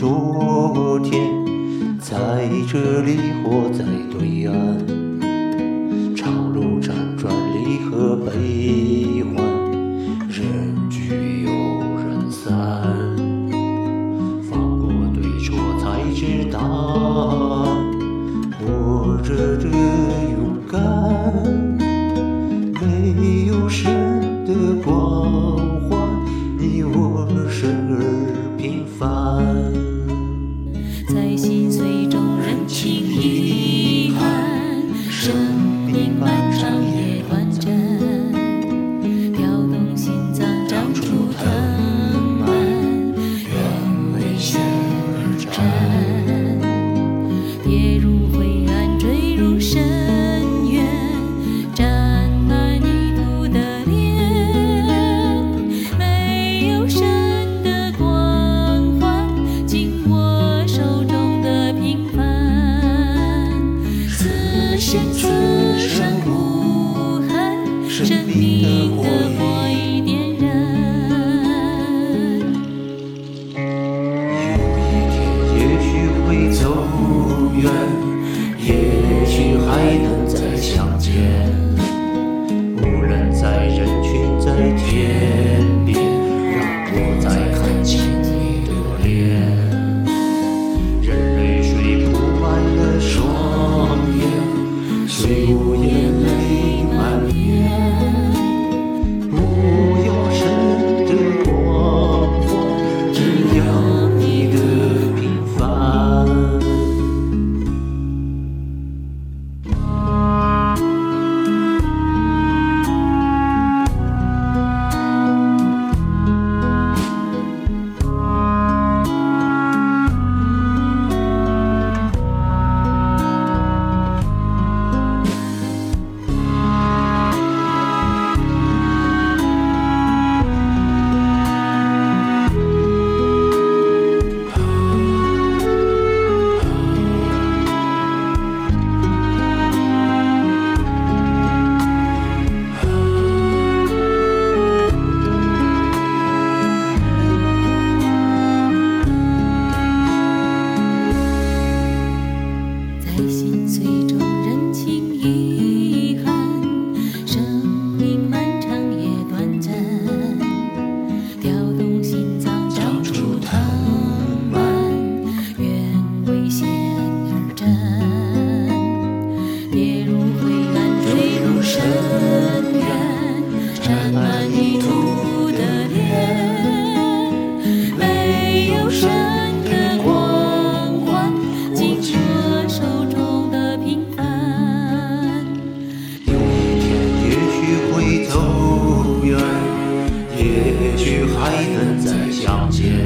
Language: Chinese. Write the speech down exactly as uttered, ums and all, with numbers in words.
昨天，在这里或在对岸，长路辗转，离合悲欢，人聚又人散，放过对错才知答案，活着的勇敢，没有神的光环，你我生而平凡， 在心碎中认清遗憾，生命漫长也短暂，跳动心脏长出藤蔓，愿为险而战，跌入灰暗坠入深渊，沾满泥土的脸，没有神的光环，紧握手中的平凡，此生此生无憾，生命的火已点燃。 有一天也许会走远，也许还能再相见，无论在人群在天边，让我再看清你的脸，任泪水铺满了双眼，虽无眼泪满面，不要神的光环，只要你的平凡。 在心碎中认清遗憾，生命漫长也短暂，跳动心脏长出藤蔓，愿为险而战，跌入灰暗坠入深渊，沾满泥土的脸，没有神的光环，紧握手中的平凡。 有一天也许会走远，也许还能再相见，